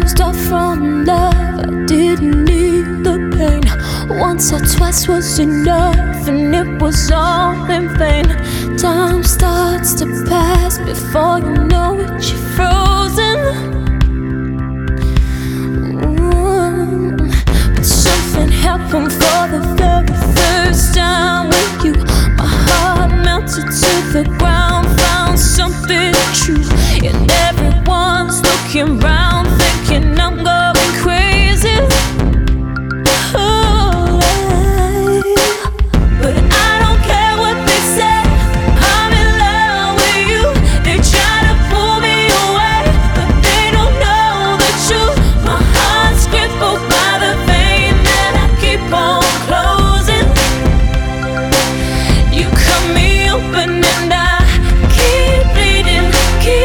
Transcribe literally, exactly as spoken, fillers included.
closed off from love. I didn't need the pain. Once or twice was enough, and it was all in vain. Time starts to pass before you know it, you're frozen. Ooh. But something happened for the very first time with you. My heart melted to the ground, found something true. And everyone's looking round, thinking I'm gonna